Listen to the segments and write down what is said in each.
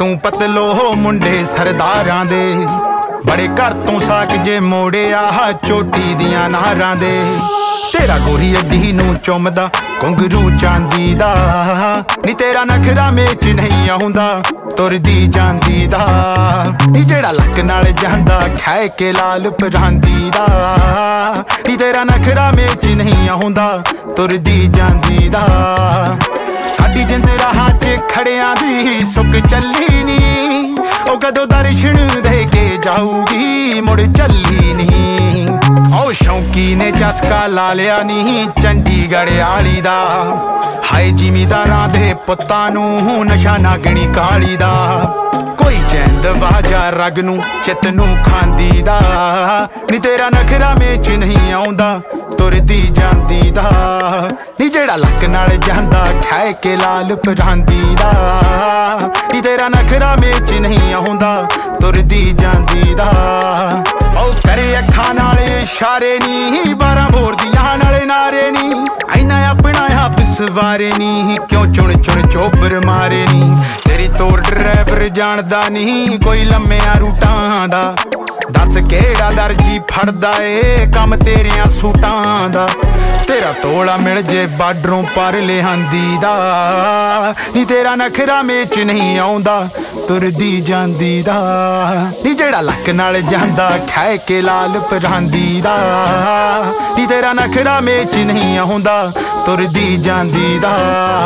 तू पतलो मुंडे सरदारां दे बड़े घर तो साक जे मोड़िया चोटी दियां नारां दे तेरा गोरी अड्डी नू चुमदा घुंघरू चांदी दा नी तेरा नखरा मेच नहीं आउंदा तुरदी जांदी दा नी जेड़ा लक नाल जांदा खाए के लाल परांदी दा नी तेरा नखरा मेच नहीं आउंदा तुरदी जांदी दा साडी जिंद राह च खड़ियां दी सुक चली नी ओ कदों दर्शन दे के जाऊगी मुड़ चली नी ओ शौकी ने चस्का ला लिया नी चंडीगढ़ आली दा हाय जिमीदारां दे पुत्तां नूं नशा ना गिणी काली दा कोई चैंद वाजा रग नूं चित नूं खांदी दा नी तेरा नखरा मेच नहीं आउंदा तुरदी जांदी दा नी जेड़ा लक नाल जांदा खाए के लाल परांदी दा नी तेरा नखरा मेच नहीं आउंदा तुरदी जांदी दा ओ करे अखां नाल इशारे नी 12 बोर दियां नाले नारे नी ऐना अपना आप सवारे नी क्यों चुन चुन चोबर मारे नी तेरी तोर ड्राइवर जानदा नहीं कोई लम्मिया रूटां दा दस केड़ा दर्जी फड़दा ए कम तेरियां सूटां दा तेरा तोला मिल जे बार्डरों पर लिहांदी दा नी तेरा नखरा मेच नहीं आउंदा तुरदी जांदी दा नी जेड़ा लक नाल जांदा खाए के लाल परांदी दा नी तेरा नखरा मेच नहीं आउंदा तुरदी जांदी दा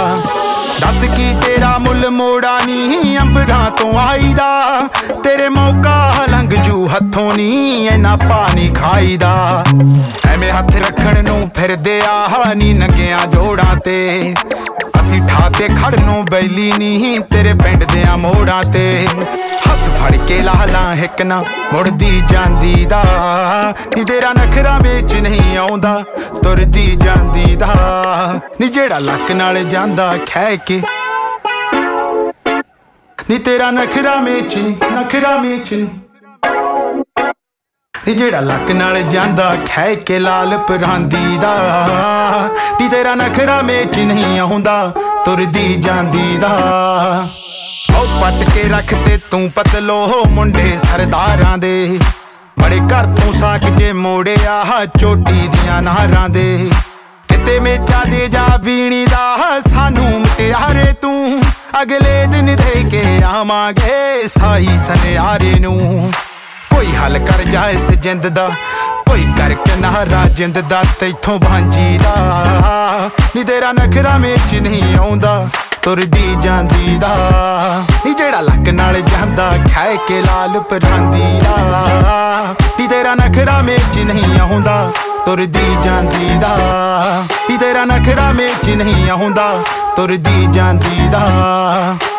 दस की तेरा मुल मोड़ा नी अंबरां तो आई दा तेरे मौका लंघ जू हथों नी इन्ना पानी खाई दा एवें हथ रखण नूं फिरदे आ नी नंगियां जोड़ां ते असीं ठाते खड़नों बैली नी तेरे पिंड दियां मोड़ां ते हथ फड़ के लालां हिक ना मुड़दी जांदी दा नी तेरा नखरा मेच नहीं आउंदा तुरदी जांदी दा नी जेड़ा लक नाल जांदा खाए के नी तेरा नखरा मेच नी नी जेड़ा लक नाल जांदा खाए के लाल परांदी दा नी तेरा नखरा मेच नहीं आउंदा तुरदी जांदी दा ओ पट के रख ते तू पतलो मुंडे सरदारां दे बड़े घर तो साक जे मोड़िया चोटी दियां नारां दे किते मेचा दे जा बीणी दा सानू मुटियारे तू अगले दिन दे के आवांगे साई सनियारे नू कोई हल कर जा इस जिंद दा कोई करके नारा जिंद दा तैथों भांजी दा नी तेरा नखरा मेच नहीं आउंदा तुरदी जांदी दा नी जेड़ा लक नाल जांदा खाए के लाल परांदी दा नी तेरा नखरा मेच नहीं आउंदा तुरदी जांदी दा नी तेरा नखरा मेच नहीं आउंदा तुरदी जांदी दा।